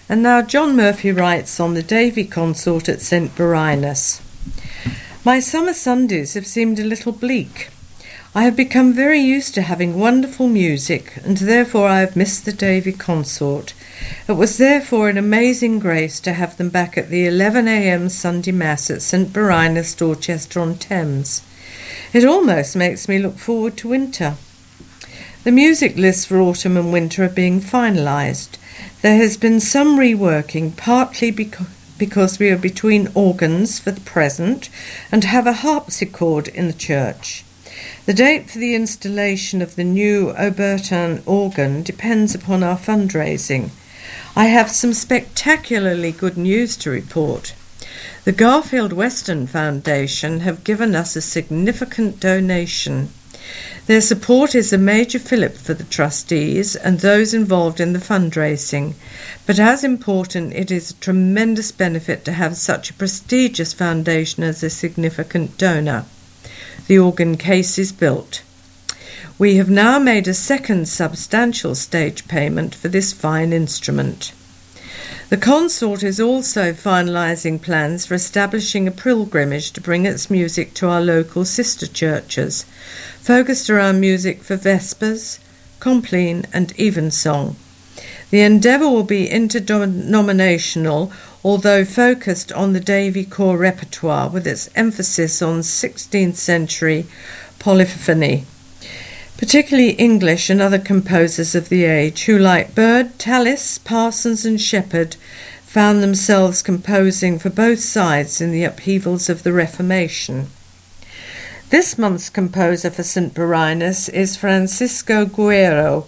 And now John Murphy writes on the Davy Consort at St. Birinus. My summer Sundays have seemed a little bleak. I have become very used to having wonderful music, and therefore I have missed the Davy Consort. It was therefore an amazing grace to have them back at the 11 a.m. Sunday Mass at St. Birinus, Dorchester-on-Thames. It almost makes me look forward to winter. The music lists for autumn and winter are being finalised. There has been some reworking, partly because we are between organs for the present and have a harpsichord in the church. The date for the installation of the new Aubertin organ depends upon our fundraising. I have some spectacularly good news to report. The Garfield Weston Foundation have given us a significant donation. Their support is a major fillip for the trustees and those involved in the fundraising, but as important, it is a tremendous benefit to have such a prestigious foundation as a significant donor. The organ case is built. We have now made a second substantial stage payment for this fine instrument. The consort is also finalising plans for establishing a pilgrimage to bring its music to our local sister churches, focused around music for Vespers, Compline and Evensong. The endeavour will be interdenominational, although focused on the Davy core repertoire with its emphasis on 16th century polyphony, particularly English and other composers of the age who, like Byrd, Tallis, Parsons and Shepherd, found themselves composing for both sides in the upheavals of the Reformation. This month's composer for St. Birinus is Francisco Guerrero,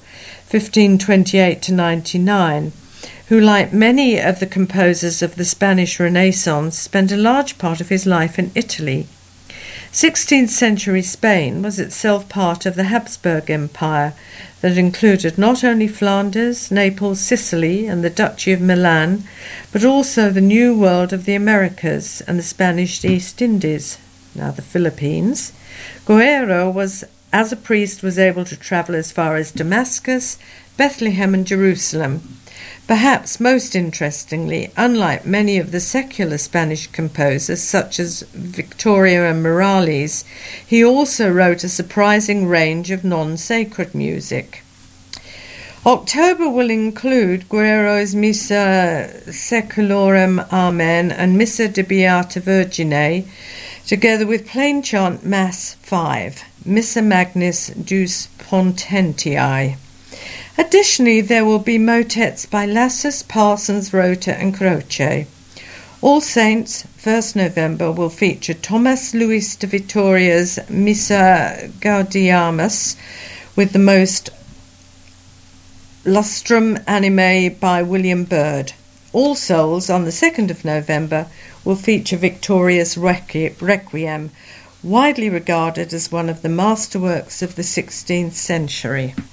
1528-99, who, like many of the composers of the Spanish Renaissance, spent a large part of his life in Italy. 16th century Spain was itself part of the Habsburg Empire that included not only Flanders, Naples, Sicily and the Duchy of Milan, but also the New World of the Americas and the Spanish East Indies, now the Philippines. Guerrero as a priest was able to travel as far as Damascus, Bethlehem and Jerusalem. Perhaps most interestingly, unlike many of the secular Spanish composers such as Victoria and Morales, he also wrote a surprising range of non-sacred music. October will include Guerrero's Missa Secularum Amen and Missa de Beata Virgine, together with Plain Chant Mass 5, Missa Magnis Deus Pontentii. Additionally, there will be motets by Lassus, Parsons, Rota and Croce. All Saints, 1st November, will feature Thomas Luis de Vitoria's Missa Gaudiamus with the most lustrum anime by William Byrd. All Souls, on the 2nd of November, will feature Victoria's Requiem, widely regarded as one of the masterworks of the 16th century.